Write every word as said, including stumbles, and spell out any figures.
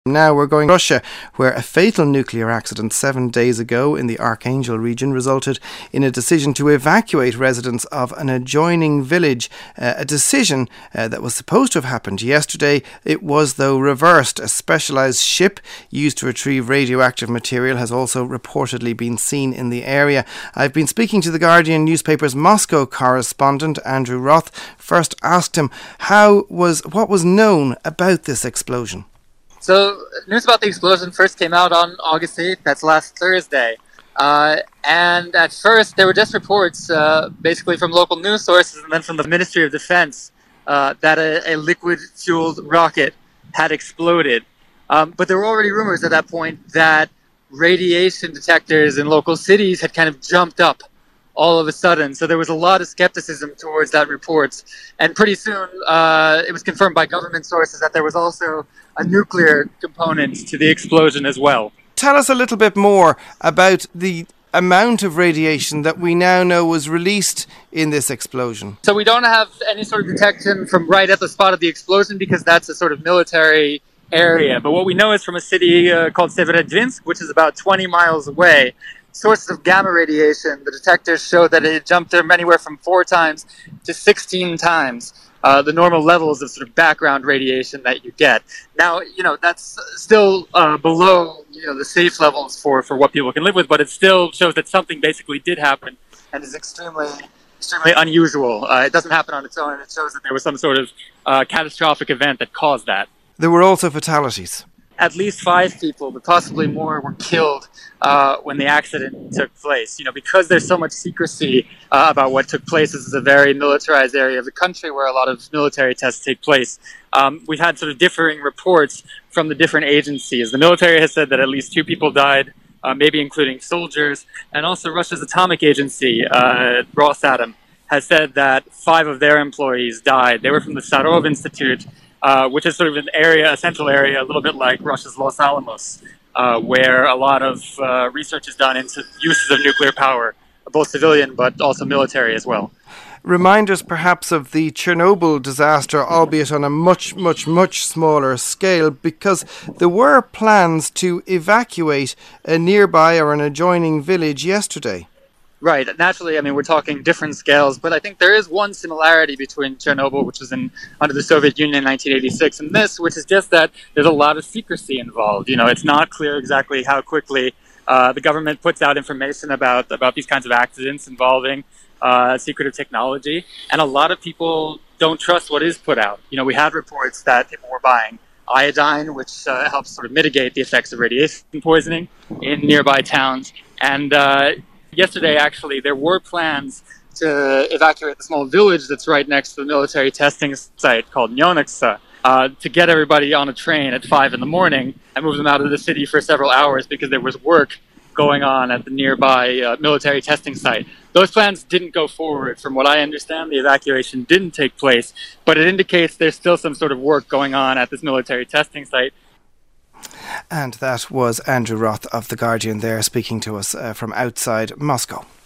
Now we're going to Russia, where a fatal nuclear accident seven days ago in the Archangel region resulted in a decision to evacuate residents of an adjoining village. Uh, a decision uh, that was supposed to have happened yesterday. It was, though, reversed. A specialised ship used to retrieve radioactive material has also reportedly been seen in the area. I've been speaking to the Guardian newspaper's Moscow correspondent, Andrew Roth. First asked him how was what was known about this explosion. So, news about the explosion first came out on August eighth, that's last Thursday. Uh, and at first, there were just reports, uh, basically from local news sources and then from the Ministry of Defense, uh, that a, a liquid-fueled rocket had exploded. Um, but there were already rumors at that point that radiation detectors in local cities had kind of jumped up all of a sudden. So there was a lot of skepticism towards that report. And pretty soon, uh, it was confirmed by government sources that there was also a nuclear component to the explosion as well. Tell us a little bit more about the amount of radiation that we now know was released in this explosion. So we don't have any sort of detection from right at the spot of the explosion because that's a sort of military area. But what we know is from a city uh, called Severodvinsk, which is about twenty miles away. Sources of gamma radiation, the detectors show that it jumped from anywhere from four times to sixteen times uh, the normal levels of sort of background radiation that you get. Now, you know, that's still uh, below, you know, the safe levels for, for what people can live with, but it still shows that something basically did happen and is extremely, extremely unusual. Uh, it doesn't happen on its own, and it shows that there was some sort of uh, catastrophic event that caused that. There were also fatalities. At least five people, but possibly more, were killed uh, when the accident took place. You know, because there's so much secrecy uh, about what took place. This is a very militarized area of the country where a lot of military tests take place. Um, we've had sort of differing reports from the different agencies. The military has said that at least two people died, uh, maybe including soldiers, and also Russia's atomic agency, uh, Rosatom, has said that five of their employees died. They were from the Sarov Institute, Uh, which is sort of an area, a central area, a little bit like Russia's Los Alamos, uh, where a lot of uh, research is done into uses of nuclear power, both civilian but also military as well. Remind us perhaps of the Chernobyl disaster, albeit on a much, much, much smaller scale, because there were plans to evacuate a nearby or an adjoining village yesterday. Right. Naturally, I mean, we're talking different scales, but I think there is one similarity between Chernobyl, which was in under the Soviet Union in nineteen eighty-six, and this, which is just that there's a lot of secrecy involved. You know, it's not clear exactly how quickly uh, the government puts out information about, about these kinds of accidents involving uh, secretive technology, and a lot of people don't trust what is put out. You know, we had reports that people were buying iodine, which uh, helps sort of mitigate the effects of radiation poisoning in nearby towns, and uh, yesterday, actually, there were plans to evacuate the small village that's right next to the military testing site called Nyonoksa, uh, to get everybody on a train at five in the morning and move them out of the city for several hours because there was work going on at the nearby uh, military testing site. Those plans didn't go forward. From what I understand, the evacuation didn't take place, but it indicates there's still some sort of work going on at this military testing site. And that was Andrew Roth of The Guardian there speaking to us uh, from outside Moscow.